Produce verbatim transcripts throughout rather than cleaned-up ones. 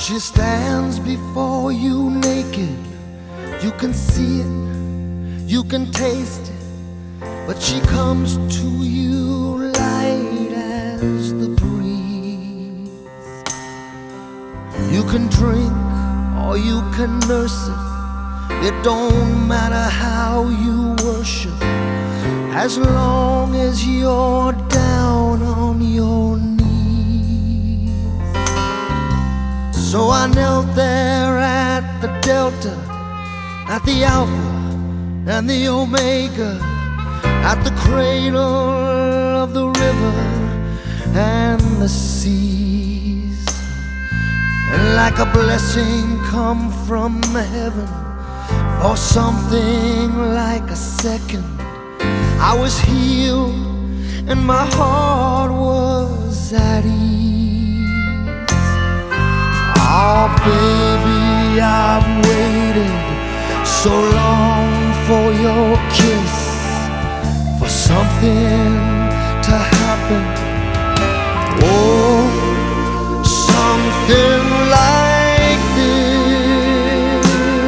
She stands before you naked. You can see it, you can taste it, but she comes to you light as the breeze. You can drink or you can nurse it. It don't matter how you worship, as long as you're down on your knees. So I knelt there at the Delta, at the Alpha and the Omega, at the cradle of the river and the seas. And like a blessing come from heaven, for something like a second, I was healed and my heart was at ease. Oh baby, I've waited so long for your kiss, for something to happen. Oh, something like this.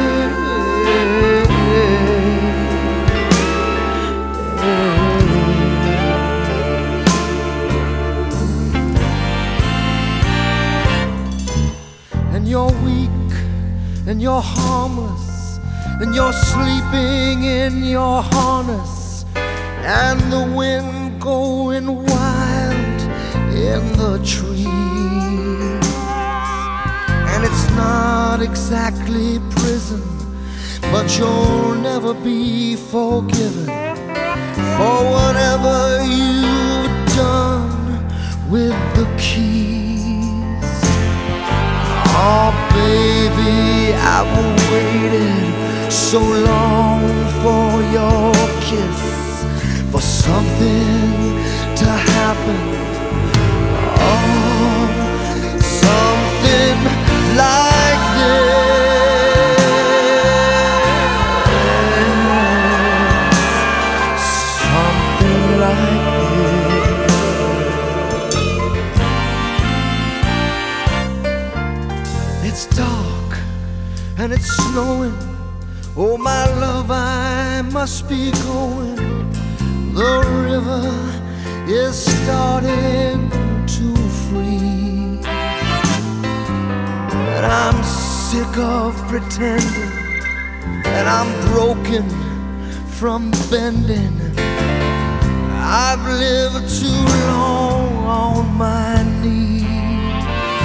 And you're weak and you're harmless, and you're sleeping in your harness, and the wind going wild in the trees. And it's not exactly prison, but you'll never be forgiven for whatever you've done with the keys. Oh baby, I've waited so long for your kiss, for something to happen. Oh, something like this, something like this. It's dark and it's snowing. Oh my love, I must be going. The river is starting to freeze, and I'm sick of pretending, and I'm broken from bending. I've lived too long on my knees,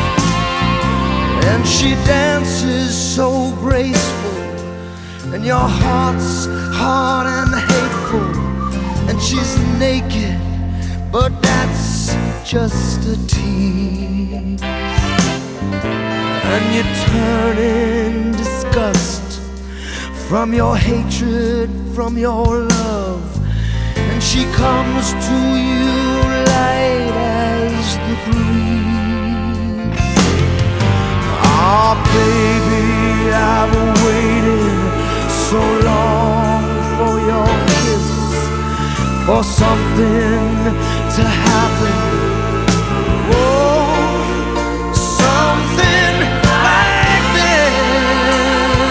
and she dances so graceful, and your heart's hard and hateful, and she's naked, but that's just a tease. And you turn in disgust from your hatred, from your love, and she comes to you light as the breeze. Ah, baby, I've waited so long for your kiss, for something to happen. Oh, something like this,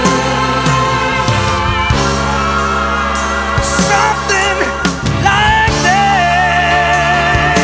something like this.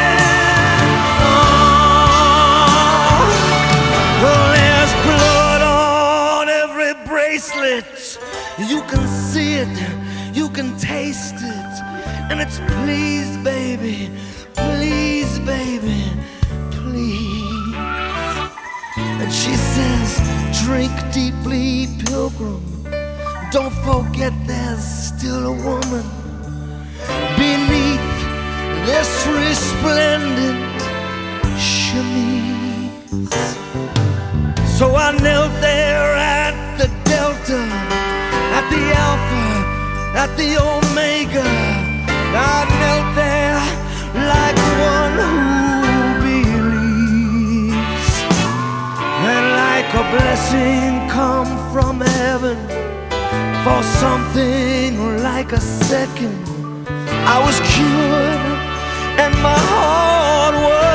Oh, well, there's blood on every bracelet. You can see it, you can taste it, and it's please, baby, please, baby, please. And she says, drink deeply, pilgrim. Don't forget there's still a woman beneath this resplendent chemise. So I knelt there at the Delta, at the Alpha, at the Omega. I knelt there like one who believes, and like a blessing come from heaven, for something like a second, I was cured and my heart was